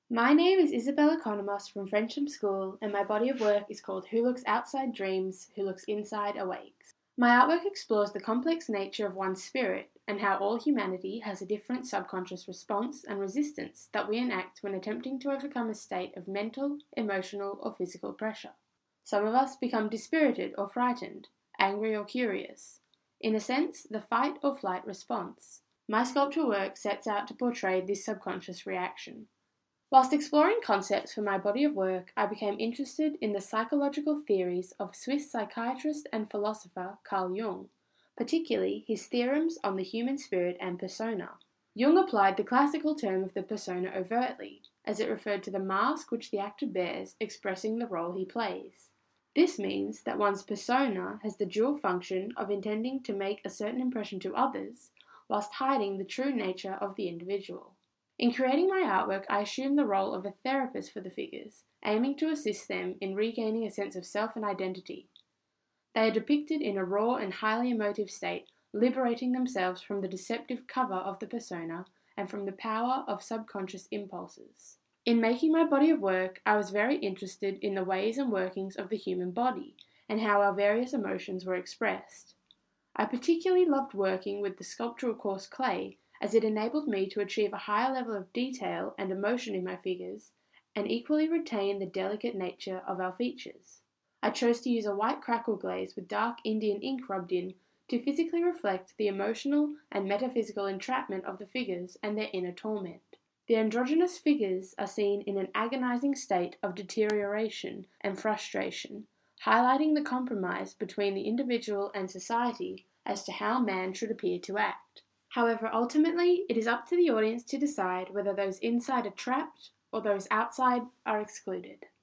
My name is Isabella Economos from Frensham School, and my body of work is called Who Looks Outside Dreams, Who Looks Inside Awakes. My artwork explores the complex nature of one's spirit and how all humanity has a different subconscious response and resistance that we enact when attempting to overcome a state of mental, emotional, or physical pressure. Some of us become dispirited or frightened, angry or curious. In a sense, the fight or flight response. My sculpture work sets out to portray this subconscious reaction. Whilst exploring concepts for my body of work, I became interested in the psychological theories of Swiss psychiatrist and philosopher Carl Jung, particularly his theorems on the human spirit and persona. Jung applied the classical term of the persona overtly, as it referred to the mask which the actor bears expressing the role he plays. This means that one's persona has the dual function of intending to make a certain impression to others, whilst hiding the true nature of the individual. In creating my artwork, I assumed the role of a therapist for the figures, aiming to assist them in regaining a sense of self and identity. They are depicted in a raw and highly emotive state, liberating themselves from the deceptive cover of the persona and from the power of subconscious impulses. In making my body of work, I was very interested in the ways and workings of the human body and how our various emotions were expressed. I particularly loved working with the sculptural coarse clay, as it enabled me to achieve a higher level of detail and emotion in my figures, and equally retain the delicate nature of our features. I chose to use a white crackle glaze with dark Indian ink rubbed in to physically reflect the emotional and metaphysical entrapment of the figures and their inner torment. The androgynous figures are seen in an agonizing state of deterioration and frustration, highlighting the compromise between the individual and society as to how man should appear to act. However, ultimately, it is up to the audience to decide whether those inside are trapped or those outside are excluded.